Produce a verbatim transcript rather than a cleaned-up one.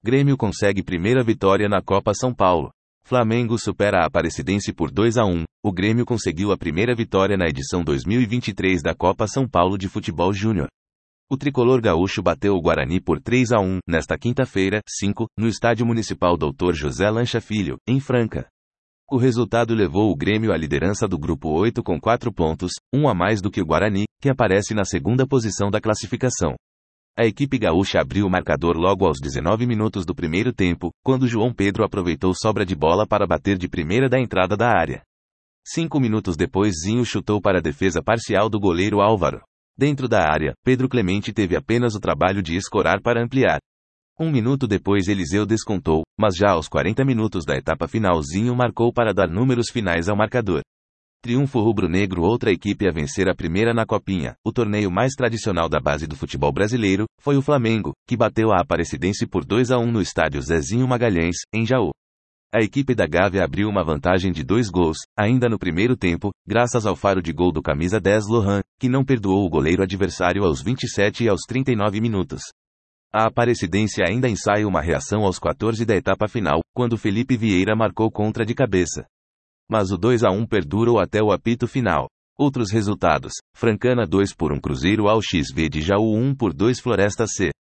Grêmio consegue primeira vitória na Copa São Paulo. Flamengo supera a Aparecidense por dois a um. O Grêmio conseguiu a primeira vitória na edição dois mil e vinte e três da Copa São Paulo de Futebol Júnior. O tricolor gaúcho bateu o Guarani por três a um, nesta quinta-feira, cinco, no Estádio Municipal doutor José Lancha Filho, em Franca. O resultado levou o Grêmio à liderança do Grupo oito com quatro pontos, um a mais do que o Guarani, que aparece na segunda posição da classificação. A equipe gaúcha abriu o marcador logo aos dezenove minutos do primeiro tempo, quando João Pedro aproveitou sobra de bola para bater de primeira da entrada da área. Cinco minutos depois Zinho chutou para a defesa parcial do goleiro Álvaro. Dentro da área, Pedro Clemente teve apenas o trabalho de escorar para ampliar. Um minuto depois Eliseu descontou, mas já aos quarenta minutos da etapa final Zinho marcou para dar números finais ao marcador. Triunfo rubro-negro. Outra equipe a vencer a primeira na Copinha, o torneio mais tradicional da base do futebol brasileiro, foi o Flamengo, que bateu a Aparecidense por dois a um no estádio Zezinho Magalhães, em Jaú. A equipe da Gávea abriu uma vantagem de dois gols, ainda no primeiro tempo, graças ao faro de gol do camisa dez Lohan, que não perdoou o goleiro adversário aos vinte e sete e aos trinta e nove minutos. A Aparecidense ainda ensaia uma reação aos quatorze da etapa final, quando Felipe Vieira marcou contra de cabeça. Mas o dois a um perdurou até o apito final. Outros resultados: Francana dois por um Cruzeiro ao X V de Jaú um por dois Floresta C.